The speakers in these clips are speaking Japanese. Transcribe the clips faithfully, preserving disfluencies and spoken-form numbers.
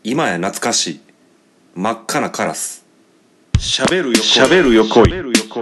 今や懐かしい真っ赤なカラス。しゃべるよしゃべるよこい。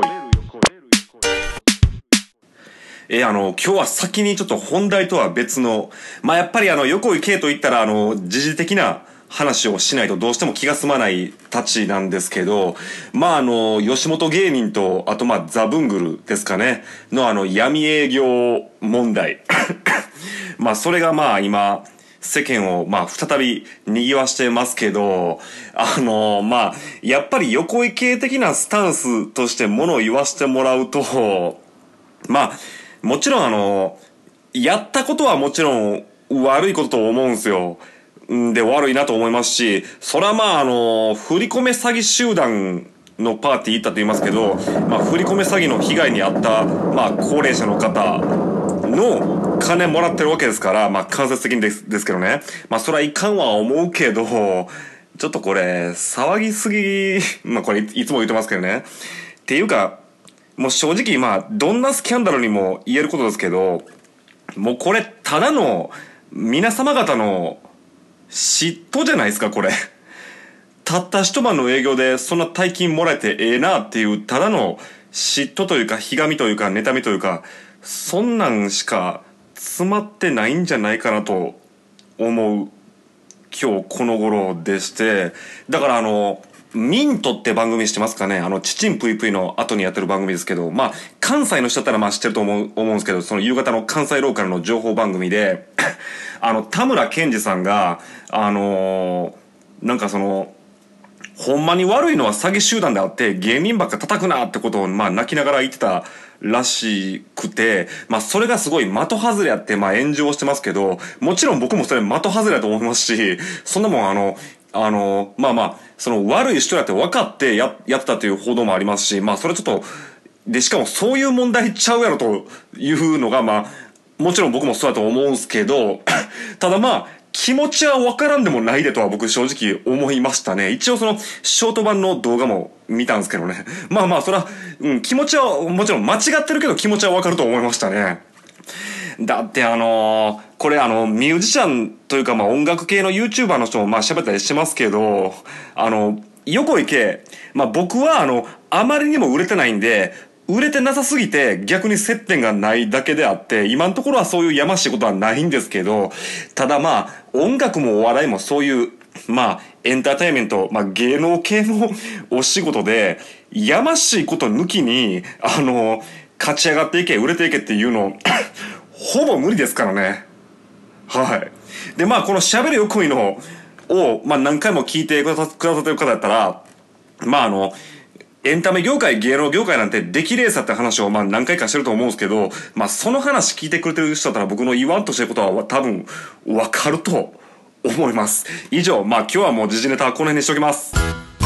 えー、あの今日は先にちょっと本題とは別の、まあやっぱりあの横井圭といったらあの時事的な話をしないとどうしても気が済まないたちなんですけど、まああの吉本芸人とあとまあザブングルですかねのあの闇営業問題まあそれがまあ今世間をまあ再び賑わしてますけど、あのまあやっぱり横井圭的なスタンスとしてものを言わせてもらうと、まあもちろんあのやったことはもちろん悪いことと思うんですよ。んで悪いなと思いますし、それはまああの振り込め詐欺集団のパーティー行ったと言いますけど、まあ振り込め詐欺の被害に遭ったまあ高齢者の方の金もらってるわけですから、まあ間接的にですですけどね、まあそれはいかんは思うけど、ちょっとこれ騒ぎすぎまあこれいつも言ってますけどねっていうか、もう正直まあどんなスキャンダルにも言えることですけど、もうこれただの皆様方の嫉妬じゃないですかこれたった一晩の営業でそんな大金もらえてええなっていうただの嫉妬というかひがみというか妬みというか、そんなんしか詰まってないんじゃないかなと思う今日この頃でして、だからあのミントって番組してますかね、あのチチンプイプイの後にやってる番組ですけど、まあ関西の人だったらまあ知ってると思う思うんですけど、その夕方の関西ローカルの情報番組であの田村健二さんがあのー、なんかそのほんまに悪いのは詐欺集団であって芸人ばっか叩くなってことをまあ泣きながら言ってたらしくて、まあそれがすごい的外れやってまあ炎上してますけど、もちろん僕もそれ的外れだと思いますし、そんなもんあのあのまあまあその悪い人やって分かってややってたという報道もありますし、まあそれちょっとでしかもそういう問題ちゃうやろというのがまあもちろん僕もそうだと思うんすけどただまあ気持ちは分からんでもないでとは僕正直思いましたね。一応そのショート版の動画も見たんですけどね、まあまあそれは、うん、気持ちはもちろん間違ってるけど気持ちは分かると思いましたね。だってあのー、これあのミュージシャンというかまあ音楽系の YouTuber の人もまあ喋ったりしてますけど、あの横井圭、まあ僕はあのあまりにも売れてないんで、売れてなさすぎて逆に接点がないだけであって、今のところはそういうやましいことはないんですけど、ただまあ音楽もお笑いもそういうまあエンターテインメント、まあ芸能系のお仕事でやましいこと抜きにあの勝ち上がっていけ売れていけっていうのほぼ無理ですからね。はい。でまあこのしゃべる横井のを、まあ、何回も聞いてくださってる方だったら、まああのエンタメ業界芸能業界なんて出来レーサーって話をまあ何回かしてると思うんですけど、まあその話聞いてくれてる人だったら僕の言わんとしてることは多分分かると思います。以上、まあ今日はもう時事ネタはこの辺にしておきます。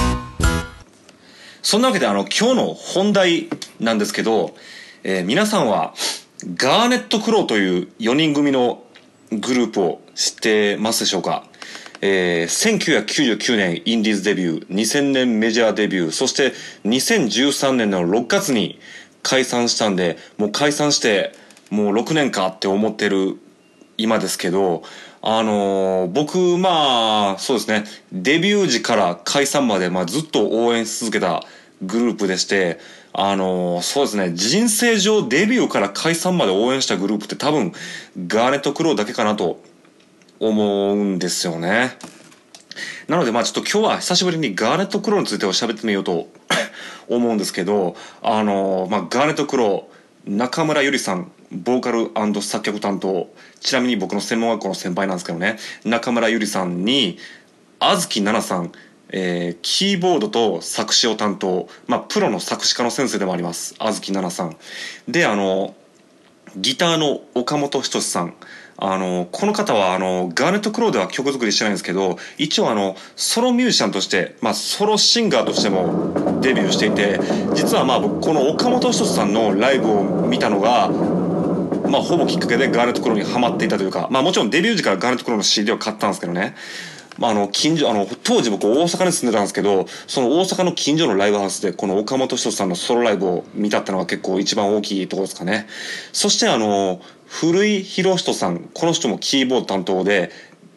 そんなわけであの今日の本題なんですけど、えー、皆さんはガーネットクローというよにん組のグループを知ってますでしょうか。えー、せんきゅうひゃくきゅうじゅうきゅうねんインディーズデビュー、にせんねんメジャーデビュー、そしてにせんじゅうさんねんのろくがつに解散したんで、もう解散してもうろくねんかって思ってる今ですけど、あのー、僕まあそうですね、デビュー時から解散まで、まあ、ずっと応援し続けたグループでして、あのー、そうですね、人生上デビューから解散まで応援したグループって多分ガーネットクローだけかなと思うんですよね。なのでまあちょっと今日は久しぶりにガーネットクローについてを喋ってみようと思うんですけど、あのー、まあガーネットクロー、中村ゆりさんボーカル&作曲担当、ちなみに僕の専門学校の先輩なんですけどね、中村ゆりさんにあずきななさん、えー、キーボードと作詞を担当、まあプロの作詞家の先生でもありますあずきななさんで、あのギターの岡本仁さん、あのこの方はあのガーネットクローでは曲作りしてないんですけど、一応あのソロミュージシャンとして、まあ、ソロシンガーとしてもデビューしていて、実はまあ僕この岡本仁さんのライブを見たのがまあほぼきっかけでガーネットクローにハマっていたというか、まあもちろんデビュー時からガーネットクローの シーディー を買ったんですけどね、まあ、あの近所あの当時僕大阪に住んでたんですけど、その大阪の近所のライブハウスでこの岡本仁さんのソロライブを見たってのが結構一番大きいところですかね。そしてあの古井博人さん、この人もキーボード担当で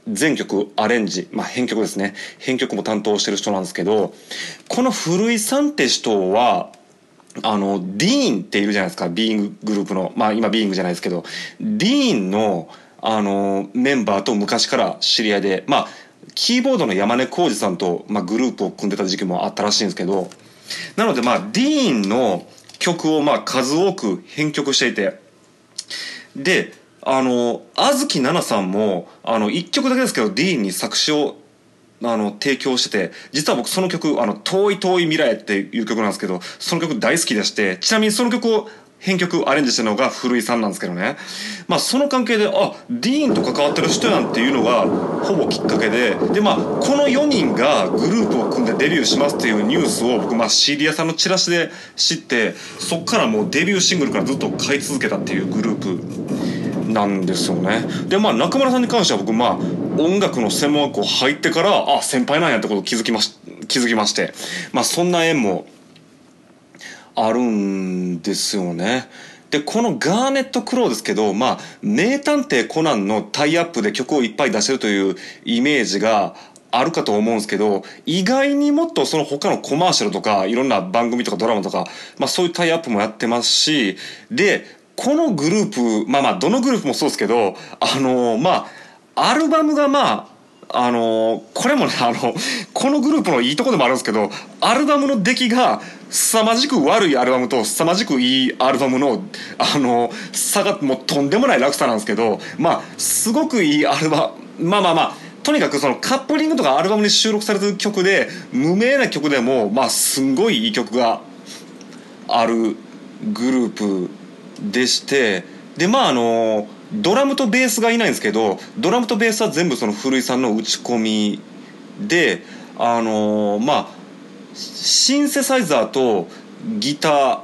全曲アレンジ、まあ編曲ですね。編曲も担当してる人なんですけど、この古井さんって人は、あの、ディーンっているじゃないですか。ビーインググループの。まあ今ビーイングじゃないですけど、ディーンの、あの、メンバーと昔から知り合いで、まあ、キーボードの山根浩二さんと、まあ、グループを組んでた時期もあったらしいんですけど、なのでまあ、ディーンの曲をまあ数多く編曲していて、で、あの、あずきななさんも、あの、一曲だけですけど、ディーンに作詞を、あの、提供してて、実は僕その曲、あの、遠い遠い未来っていう曲なんですけど、その曲大好きでして、ちなみにその曲を編曲アレンジしてるのが古井さんなんですけどね。まあその関係で、あ、ディーンと関わってる人やんっていうのがほぼきっかけで、でまあこのよにんがグループを組んでデビューしますっていうニュースを僕まあ シーディー 屋さんのチラシで知って、そっからもうデビューシングルからずっと買い続けたっていうグループなんですよね。でまあ中村さんに関しては僕まあ音楽の専門学校入ってから、あ、先輩なんやってことを気づきまし気づきまして、まあそんな縁もあるんですよね。でこのガーネット・クローですけど、まあ名探偵コナンのタイアップで曲をいっぱい出してるというイメージがあるかと思うんですけど、意外にもっとその他のコマーシャルとかいろんな番組とかドラマとか、まあそういうタイアップもやってますし、でこのグループ、まあまあどのグループもそうですけど、あのー、まあアルバムがまああのー、これもね、あの、このグループのいいとこでもあるんですけど、アルバムの出来が凄まじく悪いアルバムと凄まじくいいアルバムの、あのー、差がもうとんでもない落差なんですけど、まあ、すごくいいアルバム、まあまあまあ、とにかくそのカップリングとかアルバムに収録されてる曲で、無名な曲でも、まあ、すんごいいい曲があるグループでして、で、まああのー、ドラムとベースがいないんですけど、ドラムとベースは全部その古井さんの打ち込みで、あのー、まあシンセサイザーとギター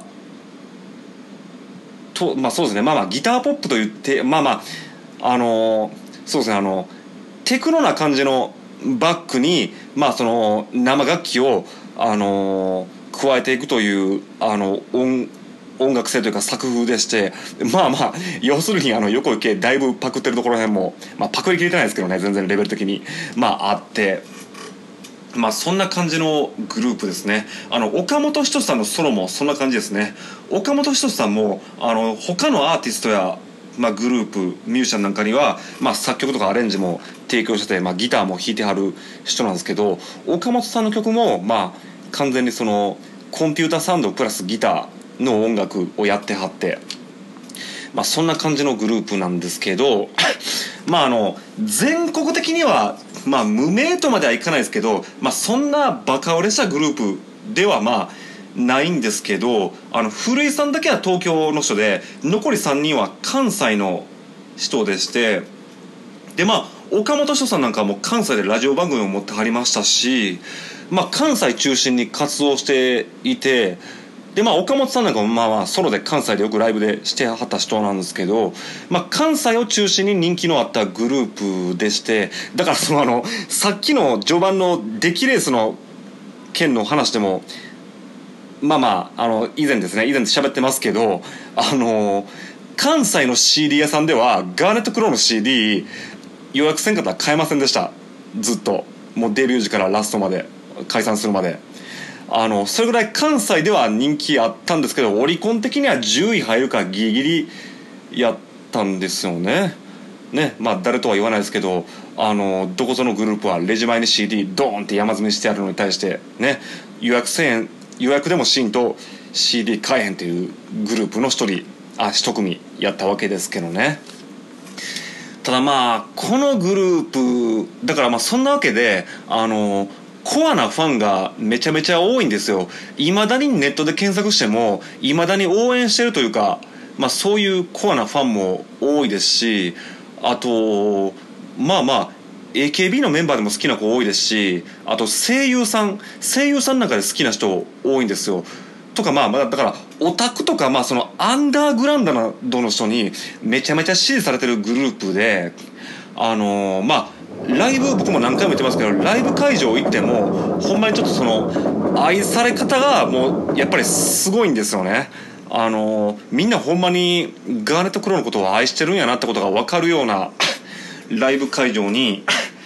と、まあそうですね、まあまあギターポップと言って、まあまああのー、そうですね、あのテクノな感じのバックに、まあその生楽器をあのー、加えていくというあの音音楽性というか作風でして、まあまあ要するにあの横井圭だいぶパクってるところら辺も、まあ、パクりきれてないですけどね、全然レベル的にまああって、まあそんな感じのグループですね。あの岡本仁さんのソロもそんな感じですね。岡本仁さんもあの他のアーティストや、まあ、グループミュージシャンなんかには、まあ、作曲とかアレンジも提供してて、まあ、ギターも弾いてはる人なんですけど、岡本さんの曲もまあ完全にそのコンピューターサウンドプラスギターの音楽をやってはって、まあそんな感じのグループなんですけどまああの全国的にはまあ無名とまではいかないですけど、まあそんなバカ売れしたグループではまあないんですけど、あの古井さんだけは東京の人で、残りさんにんは関西の人でして、でまあ岡本仁さんなんかはもう関西でラジオ番組を持ってはりましたし、まあ関西中心に活動していて、でまあ岡本さんなんかもまあまあソロで関西でよくライブでしてはった人なんですけど、まあ関西を中心に人気のあったグループでして、だからそのあのさっきの序盤の出来レースの件の話でもまあまああの以前ですね以前喋ってますけど、あの関西の シーディー 屋さんではガーネット・クローの シーディー 予約せんかったら買えませんでした。ずっともうデビュー時からラストまで解散するまで。あのそれぐらい関西では人気あったんですけど、オリコン的にはじゅうい入るかギリギリやったんですよね。ね、まあ誰とは言わないですけど、あのどこぞのグループはレジ前に シーディー ドーンって山積みしてあるのに対してね、予約せんえん予約でもシーンと シーディー 買えへんっていうグループの一人あ一組やったわけですけどね。ただまあこのグループだからまあそんなわけで、あのコアなファンがめちゃめちゃ多いんですよ。いまだにネットで検索してもいまだに応援してるというか、まあ、そういうコアなファンも多いですし、あとまあまあ エーケービー のメンバーでも好きな子多いですし、あと声優さん声優さんの中で好きな人多いんですよ。とかまあだからオタクとかまあそのアンダーグラウンドなどの人にめちゃめちゃ支持されてるグループで、あのー、まあライブ僕も何回も言ってますけど、ライブ会場行ってもほんまにちょっとその愛され方がもうやっぱりすごいんですよね。あのみんなほんまにガーネット・クローのことを愛してるんやなってことが分かるようなライブ会場に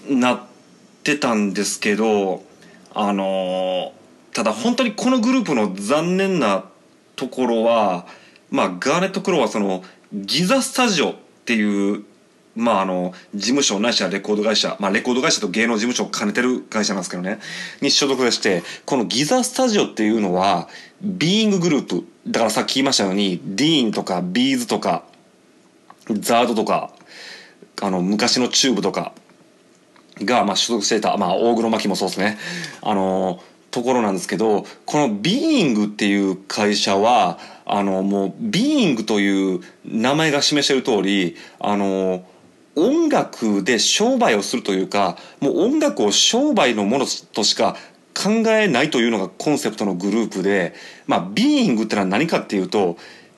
なってたんですけど、あのー、ただ本当にこのグループの残念なところは、まあガーネット・クローはそのギザスタジオっていう、まああの事務所ないしはレコード会社、まあレコード会社と芸能事務所を兼ねてる会社なんですけどね、に所属でして、このギザスタジオっていうのはビーインググループだから、さっき言いましたようにディーンとかビーズとかザードとか、あの昔のチューブとかがまあ所属していた、まあ大黒摩季もそうですね、あのところなんですけど、このビーイングっていう会社はあのもうビーイングという名前が示している通り、あの音楽で商売をするというか、もう音楽を商売のものとしか考えないというのがコンセプトのグループで、まあビーイングってのは何かっていうと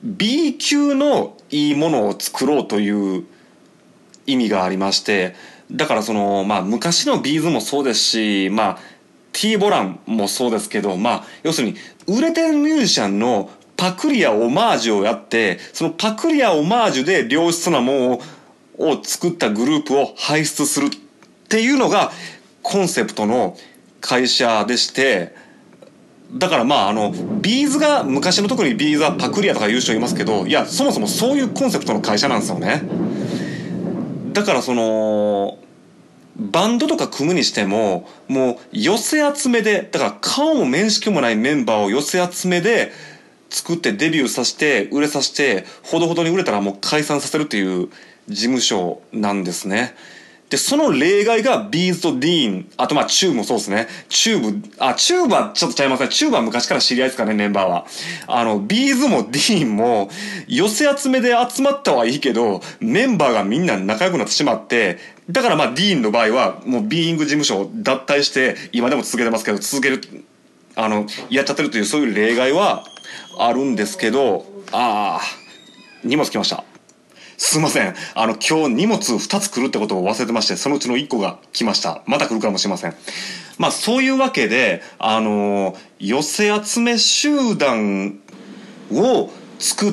B 級のいいものを作ろうという意味がありまして、だからそのまあ昔のビーズもそうですし、まあ T ボランもそうですけど、まあ要するに売れてるミュージシャンのパクリやオマージュをやって、そのパクリやオマージュで良質なものをを作ったグループを輩出するっていうのがコンセプトの会社でして、だからまああのビーズが、昔の特にビーズはパクリやとか言う人いますけど、いやそもそもそういうコンセプトの会社なんですよね。だからそのバンドとか組むにしても、もう寄せ集めで、だから顔も面識もないメンバーを寄せ集めで作ってデビューさせて売れさせて、ほどほどに売れたらもう解散させるっていう事務所なんですね。でその例外がビーズとディーン、あとまあチューブもそうですね。チューブ、あチューブはちょっとちゃいますね。チューブは昔から知り合いですからね、メンバーは。あのビーズもディーンも寄せ集めで集まったはいいけど、メンバーがみんな仲良くなってしまって、だからまあディーンの場合はもうビーイング事務所を脱退して今でも続けてますけど、続けるあのやっちゃってるという、そういう例外はあるんですけど、ああ荷物来ました。すいません。あの、今日荷物ふたつ来るってことを忘れてまして、そのうちのいっこが来ました。また来るかもしれません。まあ、そういうわけで、あの、寄せ集め集団を作って、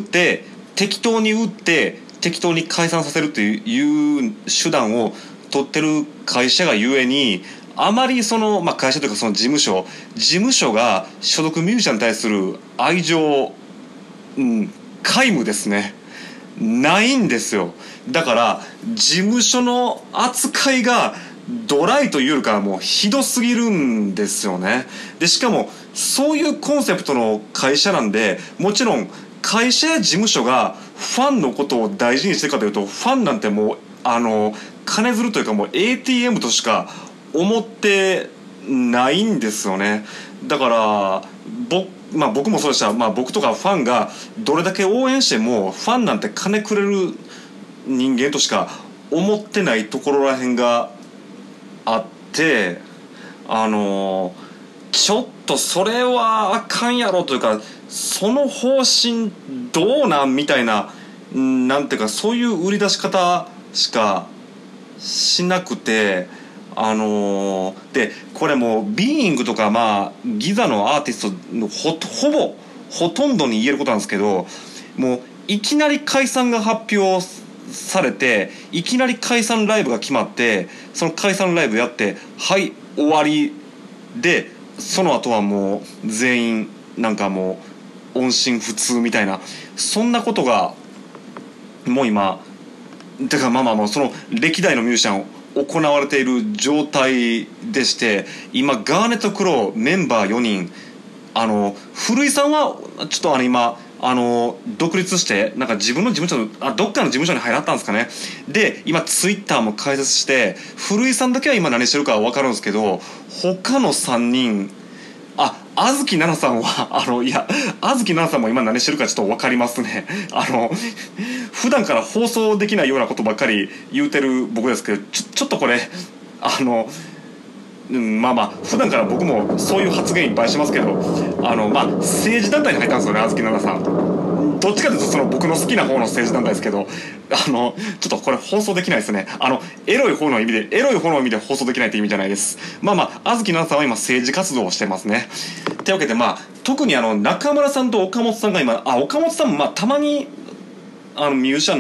適当に打って、適当に解散させるという手段を取ってる会社がゆえに、あまりその、まあ、会社というかその事務所、事務所が所属ミュージシャンに対する愛情、うん、皆無ですね。ないんですよ。だから事務所の扱いがドライというよりかはもうひどすぎるんですよね。でしかもそういうコンセプトの会社なんで、もちろん会社や事務所がファンのことを大事にしてるかというと、ファンなんてもうあの金づるというかもう エーティーエム としか思ってないんですよね。だから僕まあ僕もそうでした。まあ僕とかファンがどれだけ応援してもファンなんて金くれる人間としか思ってないところらへんがあって、あのちょっとそれはあかんやろというか、その方針どうなんみたいな、なんていうかそういう売り出し方しかしなくて、あのー、でこれもうビーイングとかまあギザのアーティストの ほ, ほぼほとんどに言えることなんですけど、もういきなり解散が発表されて、いきなり解散ライブが決まって、その解散ライブやってはい終わりで、その後はもう全員なんかもう音信不通みたいな、そんなことがもう今だからまあまあもうその歴代のミュージシャン行われている状態でして、今ガーネット・クローメンバーよにん、あの古井さんはちょっとあの今あの独立してなんか自分の事務所のあどっかの事務所に入らったんですかね。で今ツイッターも開設して、古井さんだけは今何してるかは分かるんですけど、他のさんにん、あ、あずきななさんはあのいやあずきななさんも今何してるかちょっと分かりますね。あの普段から放送できないようなことばっかり言うてる僕ですけど、ちょちょっとこれあの、うん、まあまあ普段から僕もそういう発言いっぱいしますけど、あのまあ政治団体に入ったんですよね、あずきななさん。どっちかというとその僕の好きな方の政治団体ですけど、あのちょっとこれ放送できないですね。あのエロい方の意味でエロい方の意味で放送できないって意味じゃないです。まあまああずきななさんは今政治活動をしてますね。というわけでまあ特にあの中村さんと岡本さんが今、あ岡本さんもまあたまにあのミュージシャンの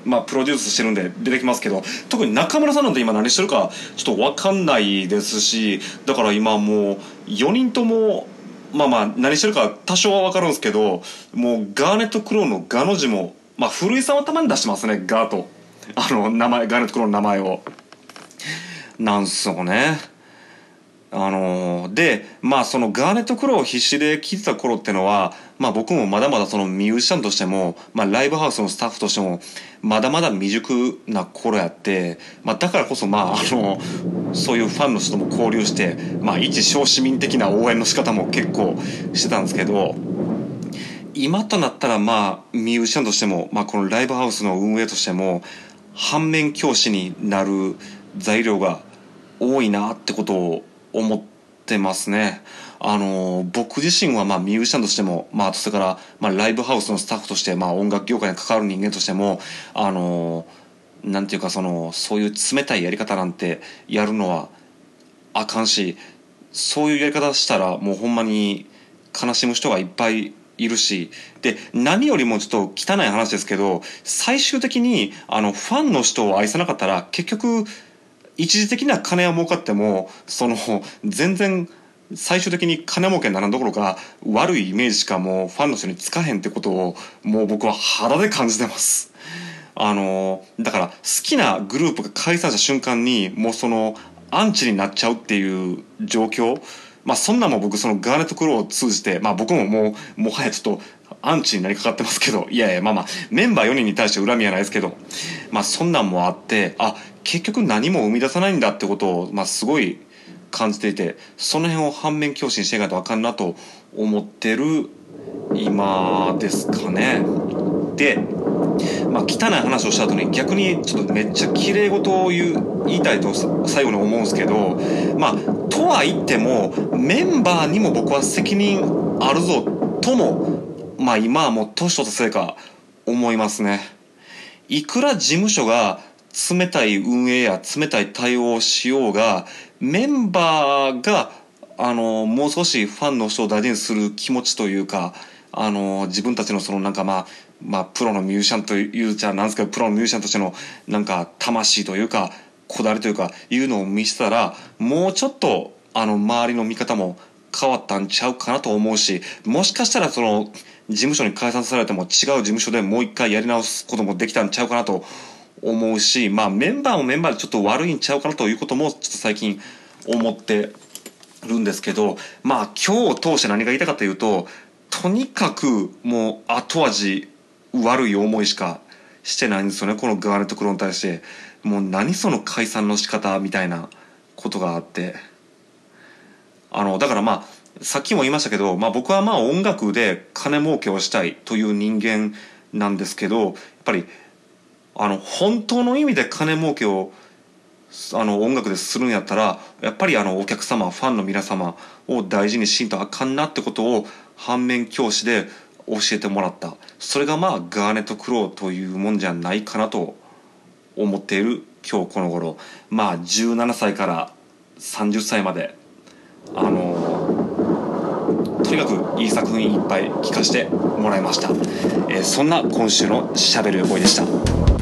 まあプロデュースしてるんで出てきますけど、特に中村さんなんて今何してるかちょっと分かんないですし、だから今もうよにんともまあまあ何してるか多少は分かるんですけど、もうガーネット・クローのガの字も、まあ古井さんはたまに出してますね、ガーとあの名前、ガーネット・クローの名前をなんすよね。あのー、でまあそのガーネット・クローを必死で聴いてた頃ってのは、まあ僕もまだまだそのミュージシャンとしても、まあライブハウスのスタッフとしてもまだまだ未熟な頃やって、まあだからこそまああのそういうファンの人とも交流して、まあ一小市民的な応援の仕方も結構してたんですけど、今となったらまあミュージシャンとしても、まあこのライブハウスの運営としても反面教師になる材料が多いなってことを思ってますね。あの僕自身はまあミュージシャンとしても、まあそれからまあライブハウスのスタッフとして、まあ音楽業界に関わる人間としても、あのなんていうかそのそういう冷たいやり方なんてやるのはあかんし、そういうやり方したらもうほんまに悲しむ人がいっぱいいるし、で何よりもちょっと汚い話ですけど、最終的にあのファンの人を愛さなかったら結局一時的な金は儲かってもその全然最終的に金儲けにならんどころか悪いイメージしかもうファンの人につかへんってことをもう僕は肌で感じてます。あのだから好きなグループが解散した瞬間にもうそのアンチになっちゃうっていう状況、まあそんなんも僕そのガーネット・クローを通じて、まあ僕ももうもはやちょっとアンチになりかかってますけど、いやいやまあまあメンバーよにんに対して恨みはないですけど、まあそんなんもあって、あ結局何も生み出さないんだってことをまあすごい感じていて、その辺を反面教師にしていかないとあかんなと思ってる今ですかね。でまあ汚い話をした後に逆にちょっとめっちゃ綺麗事を言う言いたいと最後に思うんですけど、まあとは言ってもメンバーにも僕は責任あるぞともまあ今はもう年取ったせいか思いますね。いくら事務所が冷たい運営や冷たい対応をしようが、メンバーがあのもう少しファンの人を大事にする気持ちというか、あの自分たちのそのなんかまあまあプロのミュージシャンというじゃなんですけど、プロのミュージシャンとしてのなんか魂というかこだわりというかいうのを見せたら、もうちょっとあの周りの見方も変わったんちゃうかなと思うし、もしかしたらその事務所に解散されても違う事務所でもう一回やり直すこともできたんちゃうかなと思うし、まあメンバーもメンバーでちょっと悪いんちゃうかなということもちょっと最近思ってるんですけど、まあ今日を通して何が言いたかというと、とにかくもう後味悪い思いしかしてないんですよね、このガーネット・クローに対して。もう何その解散の仕方みたいなことがあって、あのだからまあさっきも言いましたけど、まあ、僕はまあ音楽で金儲けをしたいという人間なんですけど、やっぱりあの本当の意味で金儲けをあの音楽でするんやったら、やっぱりあのお客様ファンの皆様を大事にしんとあかんなってことを反面教師で教えてもらった。それがまあガーネット・クローというもんじゃないかなと思っている今日この頃、まあじゅうななさいからさんじゅっさいまであのとにかくいい作品いっぱい聴かせてもらいました。えー、そんな今週のしゃべるよボイでした。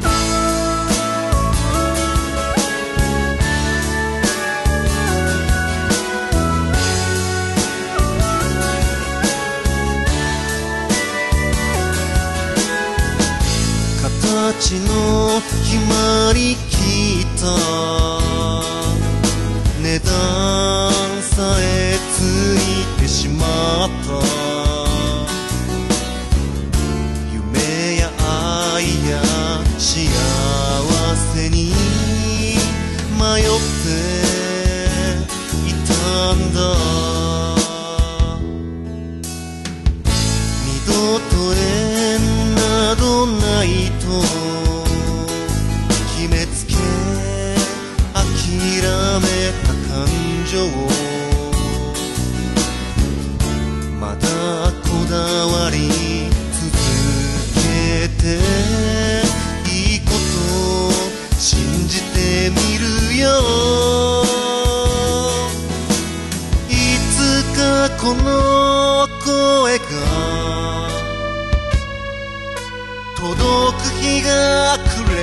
形の決まりきった値段さえついてしまった。夢や愛や幸せに迷っていたんだ。二度と縁などないと決めつけ諦めた感情、まだこだわり続けていいこと信じてみるよ。いつかこの声が届く日が来れ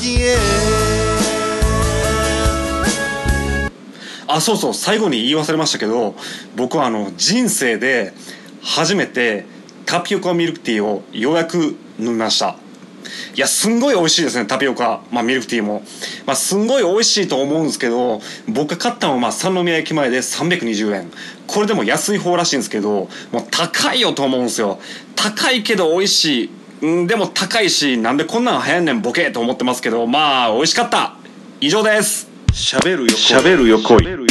先へ。 あ、そうそう、最後に言い忘れましたけど、僕はあの人生で初めてタピオカミルクティーをようやく飲みました。いや、すんごい美味しいですね、タピオカ、まあ、ミルクティーも、まあ、すんごい美味しいと思うんですけど、僕が買ったのはまあ三宮駅前でさんびゃくにじゅうえん。これでも安い方らしいんですけど、もう高いよと思うんですよ。高いけど美味しい。んでも高いし、なんでこんなん流行んねんボケと思ってますけど、まあ美味しかった。以上です。 しゃべるよしゃべるよ恋。